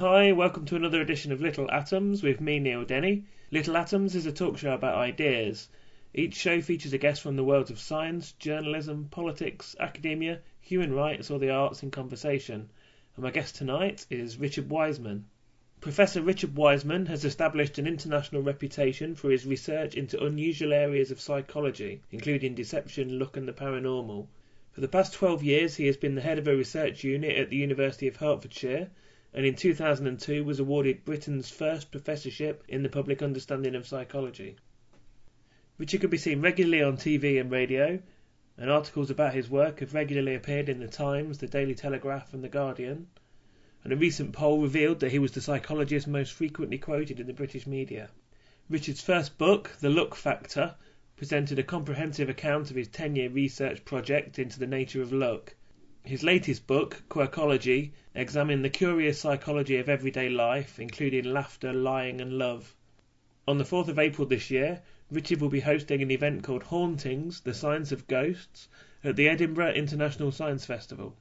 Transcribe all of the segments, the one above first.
Hi, welcome to another edition of Little Atoms with me, Neil Denny. Little Atoms is a talk show about ideas. Each show features a guest from the worlds of science, journalism, politics, academia, human rights or the arts in conversation. And my guest tonight is Richard Wiseman. Professor Richard Wiseman has established an international reputation for his research into unusual areas of psychology, including deception, luck and the paranormal. For the past 12 years he has been the head of a research unit at the University of Hertfordshire, and in 2002 was awarded Britain's first professorship in the public understanding of psychology. Richard can be seen regularly on TV and radio, and articles about his work have regularly appeared in The Times, The Daily Telegraph and The Guardian, and a recent poll revealed that he was the psychologist most frequently quoted in the British media. Richard's first book, The Luck Factor, presented a comprehensive account of his 10-year research project into the nature of luck. His latest book, Quirkology, examined the curious psychology of everyday life, including laughter, lying and love. On the 4th of April this year, Richard will be hosting an event called Hauntings, the Science of Ghosts, at the Edinburgh International Science Festival.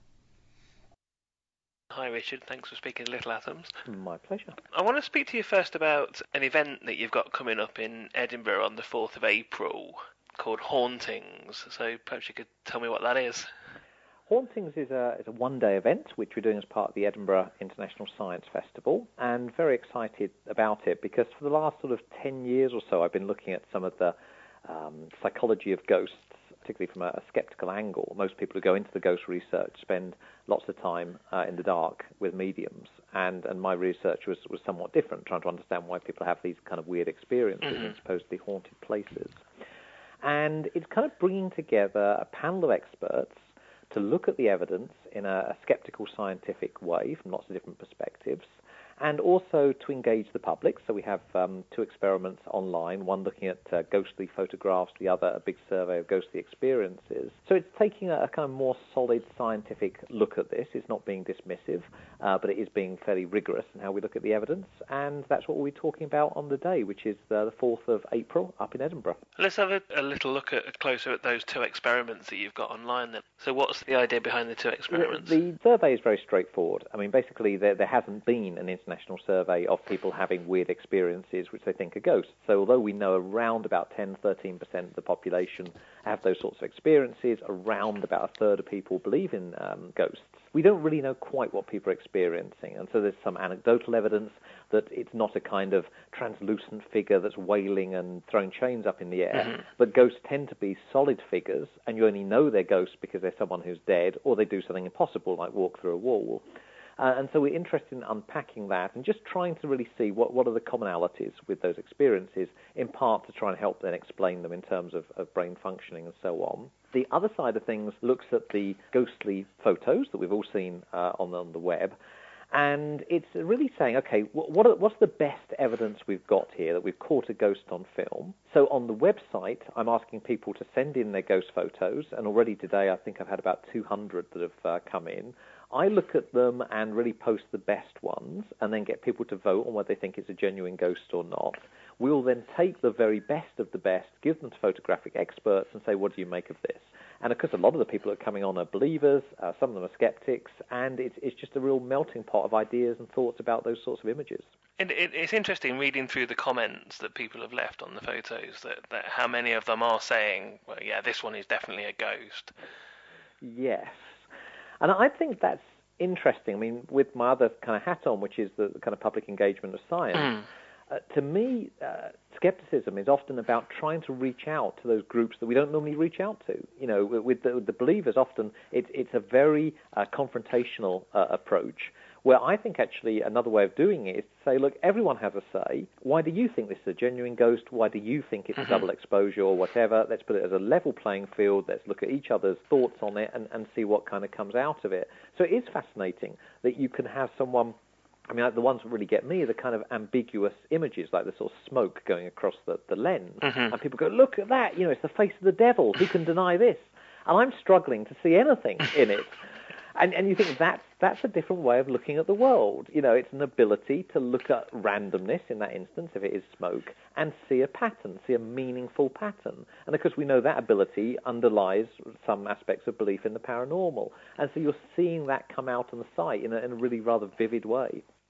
Hi Richard, thanks for speaking to Little Atoms. My pleasure. I want to speak to you first about an event that you've got coming up in Edinburgh on the 4th of April called Hauntings. So perhaps you could tell me what that is. Hauntings is a one-day event which we're doing as part of the Edinburgh International Science Festival, and very excited about it because for the last sort of 10 years or so I've been looking at some of the psychology of ghosts, particularly from a skeptical angle. Most people who go into the ghost research spend lots of time in the dark with mediums, and my research was somewhat different, trying to understand why people have these kind of weird experiences in supposedly haunted places. And it's kind of bringing together a panel of experts to look at the evidence in a skeptical scientific way from lots of different perspectives, and also to engage the public. So we have two experiments online, one looking at ghostly photographs, the other a big survey of ghostly experiences. So it's taking a kind of more solid scientific look at this. It's not being dismissive, but it is being fairly rigorous in how we look at the evidence, and that's what we'll be talking about on the day, which is the 4th of April up in Edinburgh. Let's have a little look closer at those two experiments that you've got online then. So what's the idea behind the two experiments? The survey is very straightforward. I mean, basically there hasn't been an international survey of people having weird experiences which they think are ghosts. So although we know around about 10-13% of the population have those sorts of experiences, around about a third of people believe in ghosts, we don't really know quite what people are experiencing. And so there's some anecdotal evidence that it's not a kind of translucent figure that's wailing and throwing chains up in the air, but ghosts tend to be solid figures, and you only know they're ghosts because they're someone who's dead, or they do something impossible like walk through a wall. And so we're interested in unpacking that and just trying to really see what are the commonalities with those experiences, in part to try and help then explain them in terms of brain functioning and so on. The other side of things looks at the ghostly photos that we've all seen on the web, and it's really saying, okay, what's the best evidence we've got here that we've caught a ghost on film? So on the website, I'm asking people to send in their ghost photos, and already today I think I've had about 200 that have come in. I look at them and really post the best ones and then get people to vote on whether they think it's a genuine ghost or not. We'll then take the very best of the best, give them to photographic experts and say, what do you make of this? And of course, a lot of the people that are coming on are believers, some of them are skeptics, and it's just a real melting pot of ideas and thoughts about those sorts of images. And it's interesting reading through the comments that people have left on the photos, that how many of them are saying, well, yeah, this one is definitely a ghost. Yes. And I think that's interesting. I mean, with my other kind of hat on, which is the kind of public engagement of science, to me, skepticism is often about trying to reach out to those groups that we don't normally reach out to. You know, with the believers, often it's a very confrontational approach, where I think actually another way of doing it is to say, look, everyone has a say. Why do you think this is a genuine ghost? Why do you think it's a double exposure or whatever? Let's put it as a level playing field. Let's look at each other's thoughts on it and see what kind of comes out of it. So it is fascinating that you can have someone, I mean, the ones that really get me are the kind of ambiguous images, like the sort of smoke going across the lens. And people go, look at that, you know, it's the face of the devil. Who can deny this? And I'm struggling to see anything in it. And you think that's a different way of looking at the world. You know, it's an ability to look at randomness in that instance, if it is smoke, and see a pattern, see a meaningful pattern. And of course, we know that ability underlies some aspects of belief in the paranormal. And so you're seeing that come out on the site in a really rather vivid way.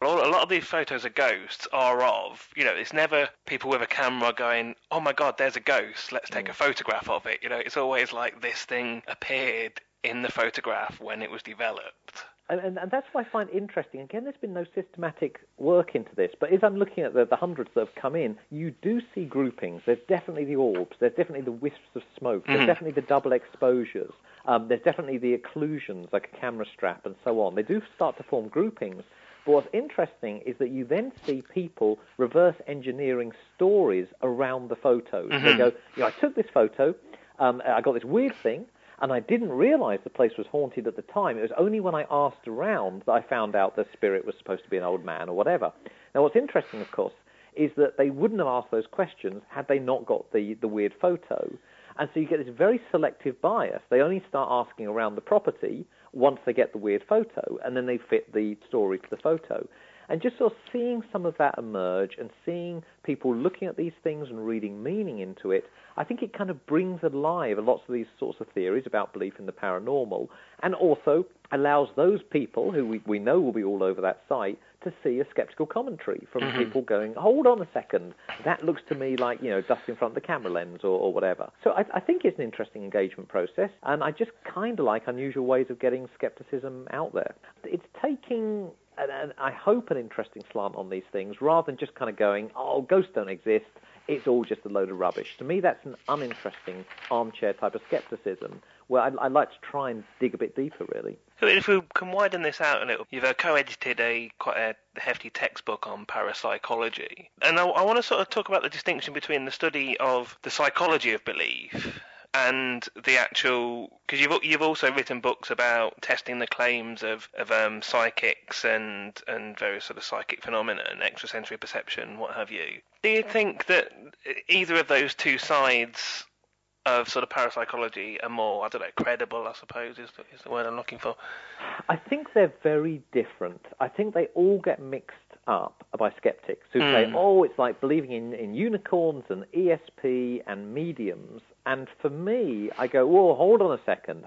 Well, a lot of these photos of ghosts are of, it's never people with a camera going, oh my God, there's a ghost, let's take a photograph of it. It's always like this thing appeared in the photograph when it was developed. And that's what I find interesting. Again, there's been no systematic work into this, but as I'm looking at the hundreds that have come in, you do see groupings. There's definitely the orbs. There's definitely the wisps of smoke. There's definitely the double exposures. There's definitely the occlusions, like a camera strap and so on. They do start to form groupings. But what's interesting is that you then see people reverse engineering stories around the photos. They go, I took this photo, I got this weird thing, and I didn't realise the place was haunted at the time. It was only when I asked around that I found out the spirit was supposed to be an old man or whatever. Now, what's interesting, of course, is that they wouldn't have asked those questions had they not got the weird photo. And so you get this very selective bias. They only start asking around the property once they get the weird photo, and then they fit the story to the photo. And just sort of seeing some of that emerge and seeing people looking at these things and reading meaning into it, I think it kind of brings alive lots of these sorts of theories about belief in the paranormal, and also allows those people who we know will be all over that site to see a skeptical commentary from people going, hold on a second, that looks to me like, dust in front of the camera lens or whatever. So I think it's an interesting engagement process, and I just kind of like unusual ways of getting skepticism out there. It's taking, and I hope, an interesting slant on these things, rather than just kind of going, oh, ghosts don't exist, it's all just a load of rubbish. To me, that's an uninteresting armchair type of skepticism, where I'd like to try and dig a bit deeper, really. So if we can widen this out a little, you've co-edited quite a hefty textbook on parapsychology. And I want to sort of talk about the distinction between the study of the psychology of belief and the actual, because you've also written books about testing the claims of psychics and various sort of psychic phenomena and extrasensory perception, what have you. Do you think that either of those two sides of sort of parapsychology are more, credible, I suppose, is the word I'm looking for? I think they're very different. I think they all get mixed up by skeptics who say, oh, it's like believing in unicorns and ESP and mediums. And for me, I go, whoa, hold on a second.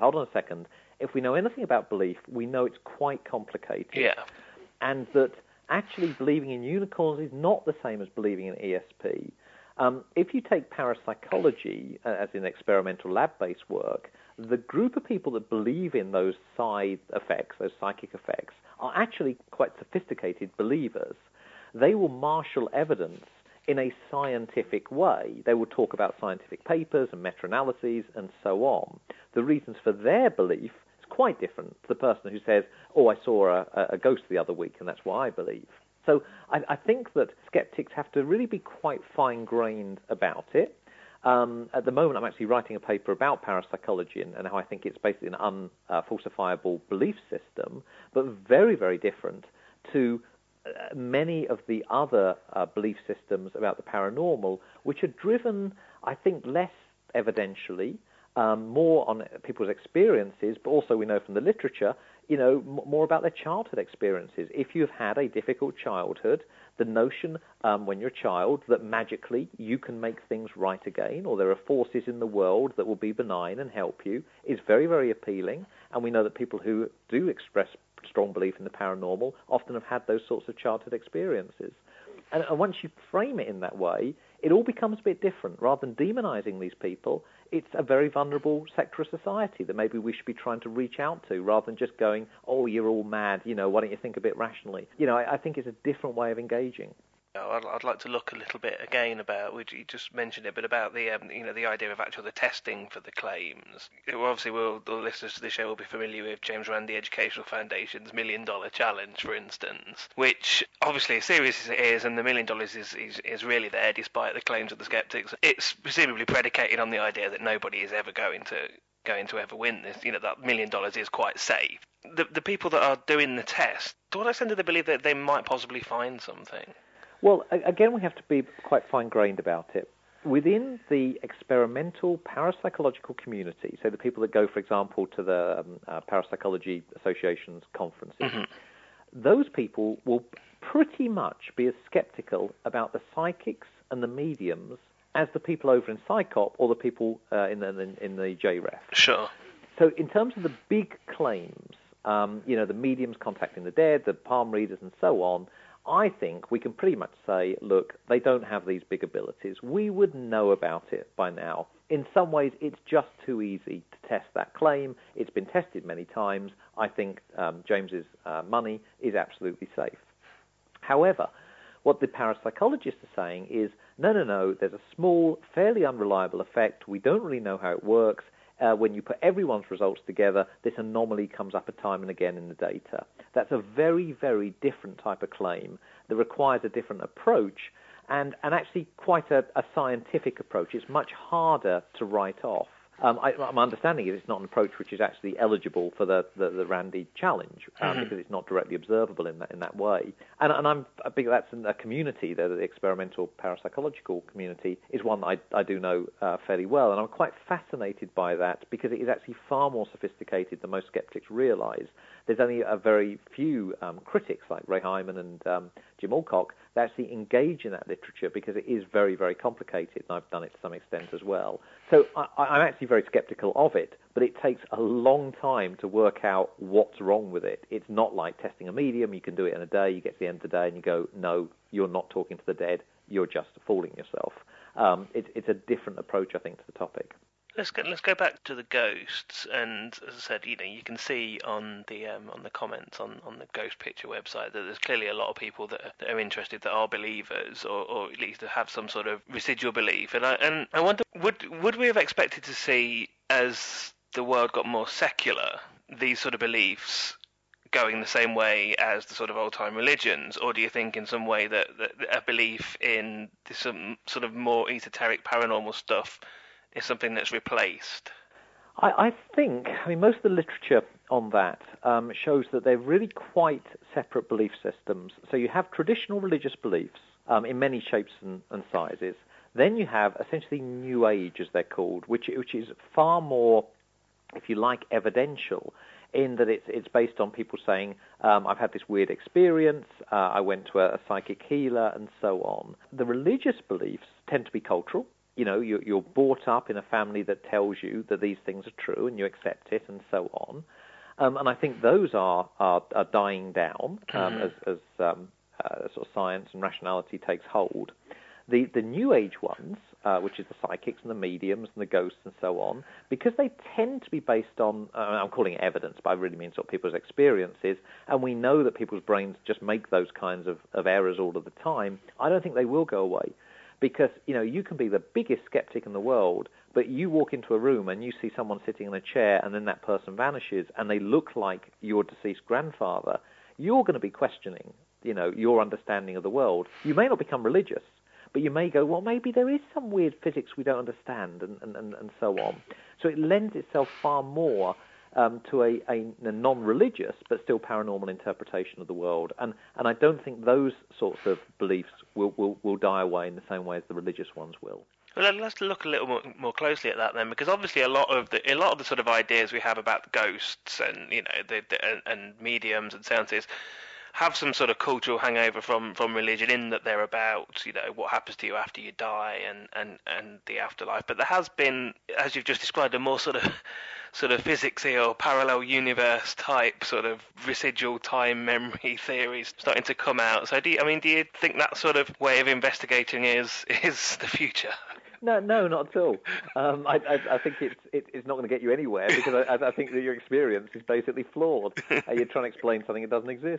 If we know anything about belief, we know it's quite complicated. Yeah. And that actually believing in unicorns is not the same as believing in ESP. If you take parapsychology as in experimental lab-based work, the group of people that believe in those side effects, those psychic effects, are actually quite sophisticated believers. They will marshal evidence in a scientific way. They will talk about scientific papers and meta-analyses and so on. The reasons for their belief is quite different to the person who says, oh, I saw a ghost the other week and that's why I believe. So I think that skeptics have to really be quite fine-grained about it. At the moment, I'm actually writing a paper about parapsychology and how I think it's basically an unfalsifiable belief system, but very, very different to many of the other belief systems about the paranormal, which are driven, I think, less evidentially, more on people's experiences, but also we know from the literature, more about their childhood experiences. If you've had a difficult childhood, the notion when you're a child that magically you can make things right again, or there are forces in the world that will be benign and help you, is very, very appealing. And we know that people who do express strong belief in the paranormal often have had those sorts of childhood experiences. And once you frame it in that way, it all becomes a bit different. Rather than demonizing these people, it's a very vulnerable sector of society that maybe we should be trying to reach out to, rather than just going, oh, you're all mad, why don't you think a bit rationally? I think it's a different way of engaging. I'd like to look a little bit again about, which you just mentioned it, but about the the idea of the testing for the claims. Obviously, the listeners to the show will be familiar with James Randi Educational Foundation's $1 Million Challenge, for instance, which obviously, as serious as it is, and the $1 million is really there despite the claims of the skeptics, it's presumably predicated on the idea that nobody is ever going to ever win this. That $1 million is quite safe. The people that are doing the test, to what extent do they believe that they might possibly find something? Well, again, we have to be quite fine-grained about it. Within the experimental parapsychological community, so the people that go, for example, to the Parapsychology Association's conferences, those people will pretty much be as skeptical about the psychics and the mediums as the people over in PsyCop or the people in the JREF. Sure. So in terms of the big claims, the mediums contacting the dead, the palm readers and so on, I think we can pretty much say, look, they don't have these big abilities. We would know about it by now. In some ways, it's just too easy to test that claim. It's been tested many times. I think James's money is absolutely safe. However, what the parapsychologists are saying is, no, there's a small, fairly unreliable effect. We don't really know how it works. When you put everyone's results together, this anomaly comes up time and again in the data. That's a very, very different type of claim that requires a different approach and actually quite a scientific approach. It's much harder to write off. My understanding is it's not an approach which is actually eligible for the Randi challenge because it's not directly observable in that way. And I think that's a community, the experimental parapsychological community, is one that I do know fairly well, and I'm quite fascinated by that because it is actually far more sophisticated than most skeptics realise. There's only a very few critics like Ray Hyman and Jim Alcock that actually engage in that literature because it is very, very complicated, and I've done it to some extent as well. So I'm actually very sceptical of it, but it takes a long time to work out what's wrong with it. It's not like testing a medium. You can do it in a day. You get to the end of the day and you go, no, you're not talking to the dead. You're just fooling yourself. It's a different approach, I think, to the topic. Let's go back to the ghosts, and as I said, you can see on the comments on the Ghost Picture website that there's clearly a lot of people that are interested, that are believers, or at least have some sort of residual belief. And I wonder, would we have expected to see, as the world got more secular, these sort of beliefs going the same way as the sort of old-time religions, or do you think in some way that a belief in some sort of more esoteric paranormal stuff is something that's replaced? I think, most of the literature on that shows that they're really quite separate belief systems. So you have traditional religious beliefs in many shapes and sizes. Then you have essentially New Age, as they're called, which is far more, if you like, evidential, in that it's based on people saying, I've had this weird experience, I went to a psychic healer, and so on. The religious beliefs tend to be cultural. You're brought up in a family that tells you that these things are true, and you accept it, and so on. And I think those are dying down as sort of science and rationality takes hold. The New Age ones, which is the psychics and the mediums and the ghosts and so on, because they tend to be based on, I'm calling it evidence, but I really mean sort of people's experiences, and we know that people's brains just make those kinds of errors all of the time, I don't think they will go away. Because, you can be the biggest skeptic in the world, but you walk into a room and you see someone sitting in a chair and then that person vanishes and they look like your deceased grandfather, you're going to be questioning, your understanding of the world. You may not become religious, but you may go, well, maybe there is some weird physics we don't understand and so on. So it lends itself far more to a non-religious but still paranormal interpretation of the world, and I don't think those sorts of beliefs will die away in the same way as the religious ones will. Well, let's look a little more closely at that then, because obviously a lot of the sort of ideas we have about ghosts and and mediums and seances have some sort of cultural hangover from religion, in that they're about what happens to you after you die and the afterlife. But there has been, as you've just described, a more sort of physicsy or parallel universe type sort of residual time memory theories starting to come out. So do you think that sort of way of investigating is the future? No, not at all. I think it's not going to get you anywhere, because I think that your experience is basically flawed. You're trying to explain something that doesn't exist.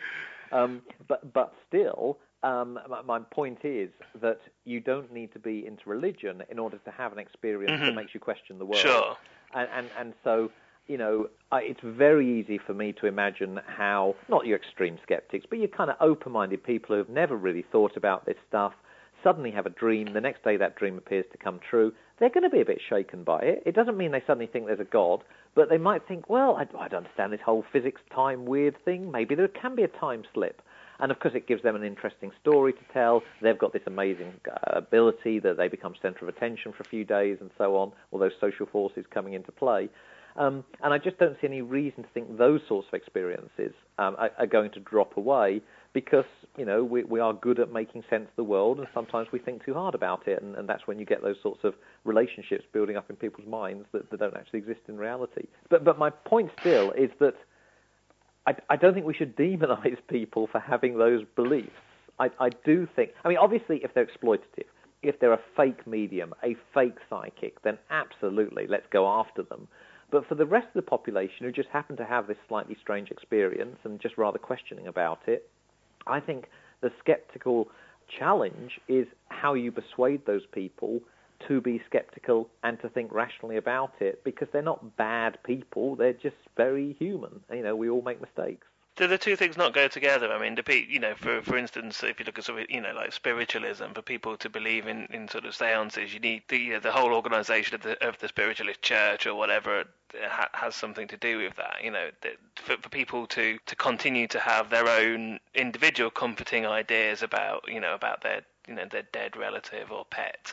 But still, my point is that you don't need to be into religion in order to have an experience that makes you question the world. Sure. And so, it's very easy for me to imagine how, not your extreme skeptics, but your kind of open-minded people who have never really thought about this stuff, suddenly have a dream, the next day that dream appears to come true. They're going to be a bit shaken by it. It doesn't mean they suddenly think there's a God, but they might think, well, I don't understand this whole physics time weird thing. Maybe there can be a time slip. And of course it gives them an interesting story to tell. They've got this amazing ability that they become center of attention for a few days and so on, all those social forces coming into play. And I just don't see any reason to think those sorts of experiences are going to drop away, because, we are good at making sense of the world, and sometimes we think too hard about it, and that's when you get those sorts of relationships building up in people's minds that don't actually exist in reality. But my point still is that I don't think we should demonize people for having those beliefs. I do think, I mean, obviously, if they're exploitative, if they're a fake medium, a fake psychic, then absolutely, let's go after them. But for the rest of the population who just happen to have this slightly strange experience and just rather questioning about it, I think the skeptical challenge is how you persuade those people to be skeptical and to think rationally about it, because they're not bad people, they're just very human. You know, we all make mistakes. Do the two things not go together? I mean, for instance, if you look at sort of, like spiritualism, for people to believe in sort of seances, you need the whole organisation of the spiritualist church or whatever has something to do with that. You know, for people to continue to have their own individual comforting ideas about their their dead relative or pet,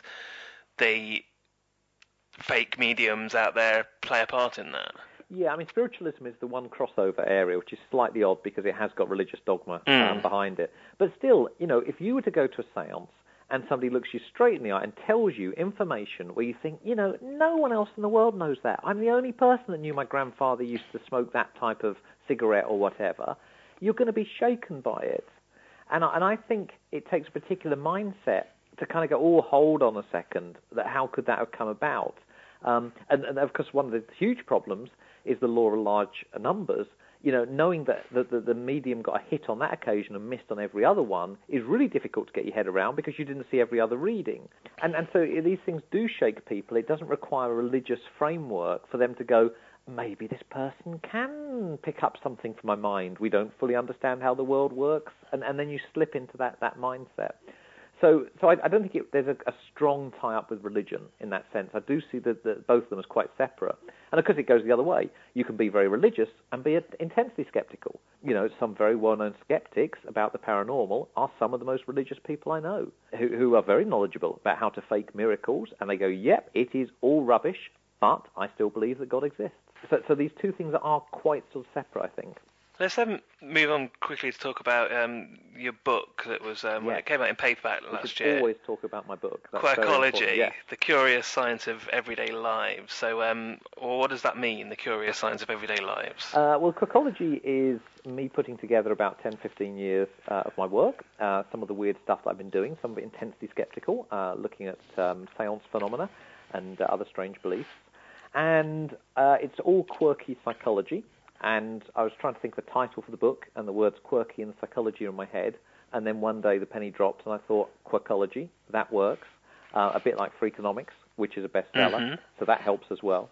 the fake mediums out there play a part in that. Yeah, I mean, spiritualism is the one crossover area, which is slightly odd because it has got religious dogma behind it. But still, if you were to go to a seance and somebody looks you straight in the eye and tells you information where you think, no one else in the world knows that. I'm the only person that knew my grandfather used to smoke that type of cigarette or whatever. You're going to be shaken by it. And I think it takes a particular mindset to kind of go, oh, hold on a second, that how could that have come about? And of course, one of the huge problems is the law of large numbers. Knowing that the medium got a hit on that occasion and missed on every other one is really difficult to get your head around because you didn't see every other reading. And so these things do shake people. It doesn't require a religious framework for them to go, maybe this person can pick up something from my mind. We don't fully understand how the world works. And then you slip into that mindset. So I don't think there's a strong tie-up with religion in that sense. I do see that both of them as quite separate. And of course it goes the other way. You can be very religious and be intensely skeptical. Some very well-known skeptics about the paranormal are some of the most religious people I know, who are very knowledgeable about how to fake miracles, and they go, yep, it is all rubbish, but I still believe that God exists. So these two things are quite sort of separate, I think. Let's move on quickly to talk about your book that was when it came out in paperback last year. Always talk about my book. That's Quirkology, The Curious Science of Everyday Lives. So, what does that mean, the curious science of everyday lives? Well, Quirkology is me putting together about 10, 15 years of my work, some of the weird stuff that I've been doing, some of it intensely skeptical, looking at seance phenomena and other strange beliefs. And it's all quirky psychology. And I was trying to think of the title for the book, and the words quirky and psychology are in my head. And then one day the penny dropped, and I thought, Quirkology, that works. A bit like Freakonomics, which is a bestseller, so that helps as well.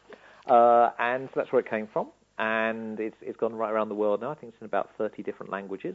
And so that's where it came from. And it's gone right around the world now. I think it's in about 30 different languages.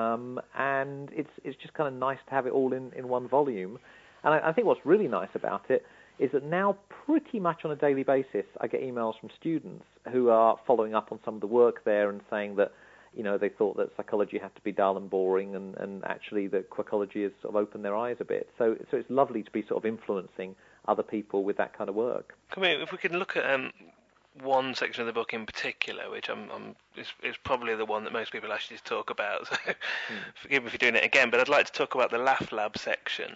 And it's just kind of nice to have it all in one volume. And I think what's really nice about it is that now pretty much on a daily basis I get emails from students who are following up on some of the work there and saying that, they thought that psychology had to be dull and boring, and actually that Quirkology has sort of opened their eyes a bit. So it's lovely to be sort of influencing other people with that kind of work. If we can look at one section of the book in particular, which is probably the one that most people actually talk about, so forgive me for doing it again, but I'd like to talk about the Laugh Lab section.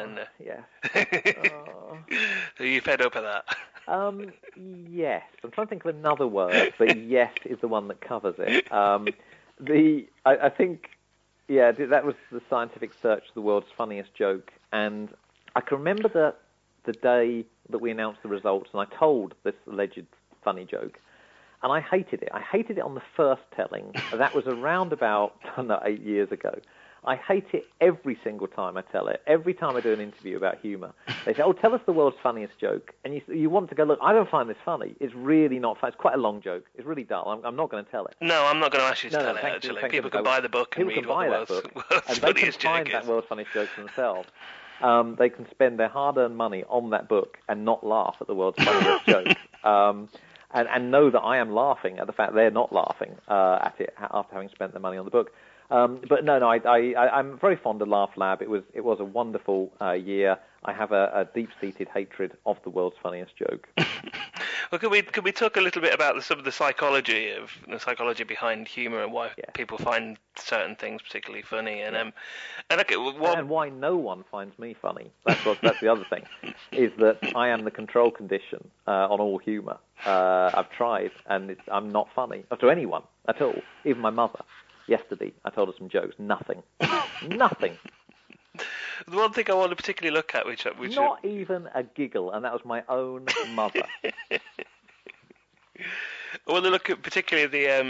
Are you fed up of that? Yes. I'm trying to think of another word, but yes is the one that covers it. I think, that was the scientific search of the world's funniest joke, and I can remember the day that we announced the results, and I told this alleged funny joke, and I hated it. I hated it on the first telling. That was around about 8 years ago. I hate it every single time I tell it. Every time I do an interview about humour, they say, "Oh, tell us the world's funniest joke," and you want to go, "Look, I don't find this funny. It's really not funny. It's quite a long joke. It's really dull. I'm not going to tell it." No, I'm not going to ask you to tell it. Actually, people can buy the book and read what the world's funniest joke is. They can find that world's funniest joke for themselves. They can spend their hard-earned money on that book and not laugh at the world's funniest joke. And know that I am laughing at the fact they're not laughing at it after having spent their money on the book. But no, I'm very fond of Laugh Lab. It was a wonderful year. I have a deep-seated hatred of the world's funniest joke. Well, could we talk a little bit about some of the psychology behind humour and why people find certain things particularly funny, and why no one finds me funny. That's the other thing, is that I am the control condition on all humour. I've tried, and I'm not funny to anyone at all, even my mother. Yesterday, I told her some jokes. Nothing. The one thing I want to particularly look at, which not even a giggle, and that was my own mother. I want to look at particularly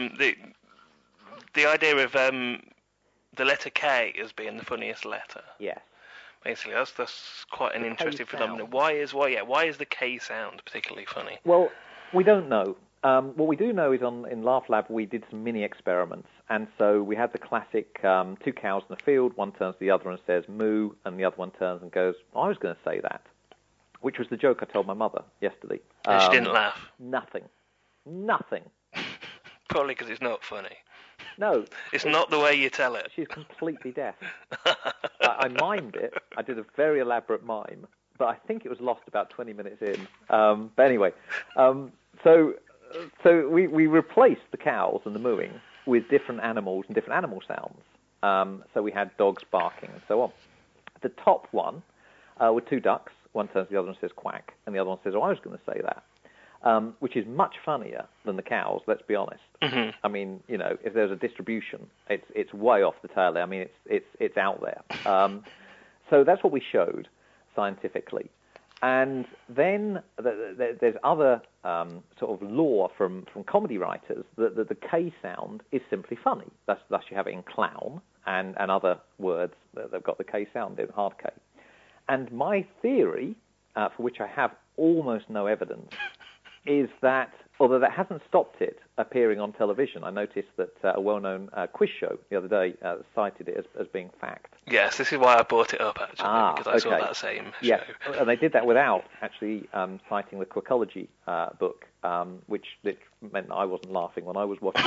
the idea of the letter K as being the funniest letter. Yes. Basically, that's quite an interesting phenomenon. Sound. Why is the K sound particularly funny? Well, we don't know. What we do know is in Laugh Lab we did some mini experiments, and so we had the classic two cows in the field. One turns to the other and says moo, and the other one turns and goes, I was going to say that, which was the joke I told my mother yesterday. And she didn't laugh? Nothing. Probably because it's not funny. No. It's not the way you tell it. She's completely deaf. I mimed it. I did a very elaborate mime, but I think it was lost about 20 minutes in. But anyway, so we replaced the cows and the mooing with different animals and different animal sounds. So we had dogs barking and so on. The top one were two ducks. One turns to the other and says quack, and the other one says, oh, I was going to say that. Which is much funnier than the cows, let's be honest. Mm-hmm. I mean, if there's a distribution, it's way off the tail. I mean, it's out there. So that's what we showed scientifically. And then there's other sort of lore from comedy writers that the K sound is simply funny. Thus you have it in clown and other words that have got the K sound in, hard K. And my theory, for which I have almost no evidence, is that, although that hasn't stopped it appearing on television, I noticed that a well-known quiz show the other day cited it as being fact. Yes, this is why I brought it up, actually, because I saw that same show. Yes, and they did that without actually citing the Quirkology book, which meant that I wasn't laughing when I was watching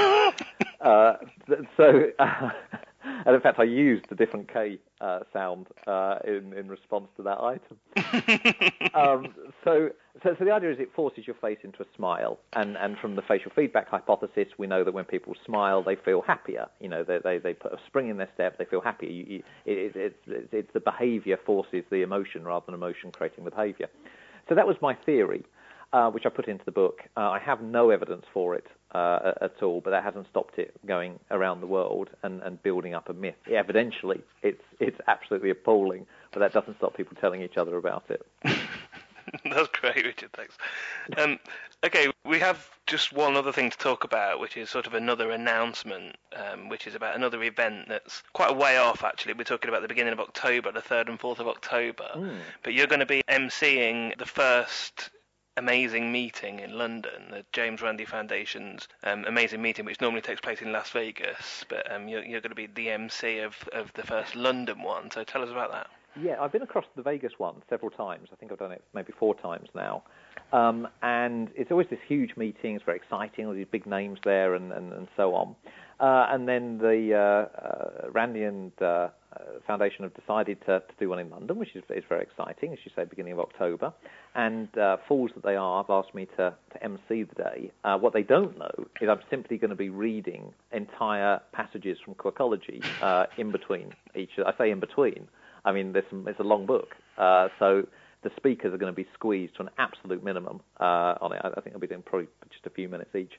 it. And in fact, I used the different K sound in response to that item. So the idea is it forces your face into a smile, and from the facial feedback hypothesis, we know that when people smile, they feel happier. They put a spring in their step, they feel happier. It's the behaviour forces the emotion rather than emotion creating the behaviour. So that was my theory, which I put into the book. I have no evidence for it at all, but that hasn't stopped it going around the world and building up a myth. Evidentially, it's absolutely appalling, but that doesn't stop people telling each other about it. That's great, Richard, thanks. Okay, we have just one other thing to talk about, which is sort of another announcement, which is about another event that's quite a way off, actually. We're talking about the beginning of October, the 3rd and 4th of October. But you're going to be emceeing the first amazing meeting in London, the James Randi Foundation's amazing meeting, which normally takes place in Las Vegas, but you're going to be the MC of the first London one, so tell us about that. Yeah, I've been across the Vegas one several times. I think I've done it maybe 4 times now. And it's always this huge meeting. It's very exciting, all these big names there and so on. And then the Randi and Foundation have decided to do one in London, which is very exciting, as you say, beginning of October. And fools that they are, have asked me to MC the day. What they don't know is I'm simply going to be reading entire passages from Quirkology in between each. I say in between. I mean, it's a long book, so the speakers are going to be squeezed to an absolute minimum on it. I think I'll be doing probably just a few minutes each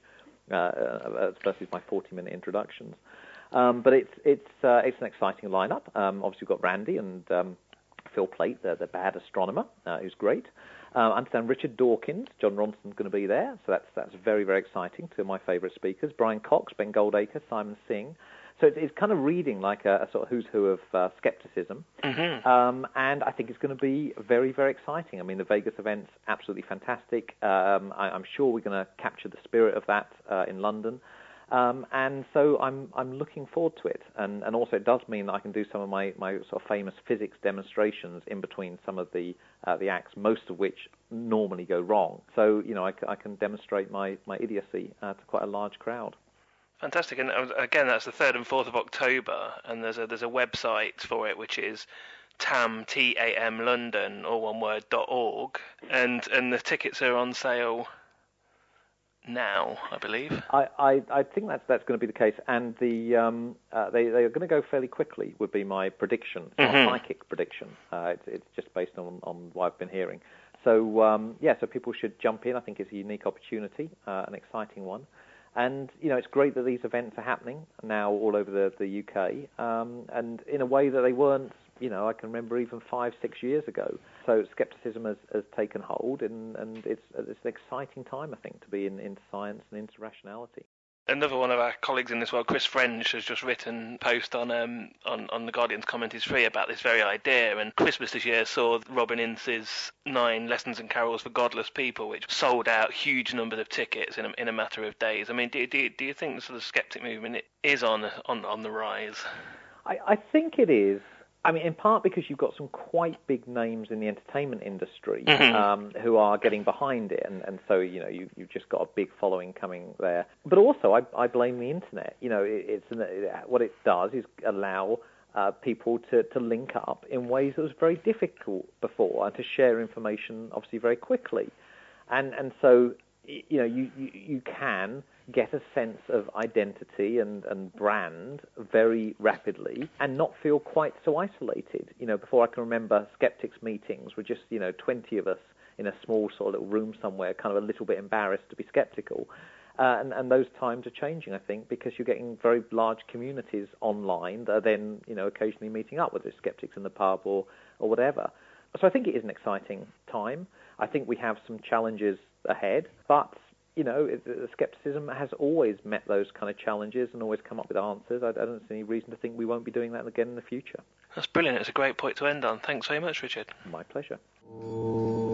versus my 40-minute introductions. But it's an exciting lineup. Obviously, we've got Randi and Phil Plait, the bad astronomer, who's great. I understand Richard Dawkins, John Ronson's going to be there, so that's very, very exciting. 2 of my favourite speakers: Brian Cox, Ben Goldacre, Simon Singh. So it's kind of reading like a sort of who's who of skepticism. Mm-hmm. And I think it's going to be very, very exciting. I mean, the Vegas event's absolutely fantastic. I'm sure we're going to capture the spirit of that in London. And so I'm looking forward to it. And also it does mean that I can do some of my sort of famous physics demonstrations in between some of the acts, most of which normally go wrong. So, I can demonstrate my idiocy to quite a large crowd. Fantastic, and again, that's the 3rd and 4th of October, and there's a website for it, which is TAM London, all one word, .org, and the tickets are on sale now, I believe. I think that's going to be the case, and they are going to go fairly quickly, would be my prediction, my psychic prediction. It's just based on what I've been hearing. So, so people should jump in. I think it's a unique opportunity, an exciting one. And, it's great that these events are happening now all over the UK, and in a way that they weren't I can remember even 5-6 years ago. So skepticism has taken hold, and it's an exciting time, I think, to be into science and into rationality. Another one of our colleagues in this world, Chris French, has just written a post on the Guardian's Comment is Free about this very idea. And Christmas this year saw Robin Ince's 9 Lessons and Carols for Godless People, which sold out huge numbers of tickets in a matter of days. I mean, do you think the sort of skeptic movement is on the rise? I think it is. I mean, in part because you've got some quite big names in the entertainment industry who are getting behind it, and so you've just got a big following coming there. But also, I blame the internet. What it does is allow people to link up in ways that was very difficult before, and to share information obviously very quickly, and so you can get a sense of identity and brand very rapidly and not feel quite so isolated. Before I can remember, skeptics meetings were just 20 of us in a small sort of little room somewhere, kind of a little bit embarrassed to be skeptical. And those times are changing, I think, because you're getting very large communities online that are then occasionally meeting up, whether it's skeptics in the pub or whatever. So I think it is an exciting time. I think we have some challenges ahead, but skepticism has always met those kind of challenges and always come up with answers. I don't see any reason to think we won't be doing that again in the future. That's brilliant. It's a great point to end on. Thanks very much, Richard. My pleasure.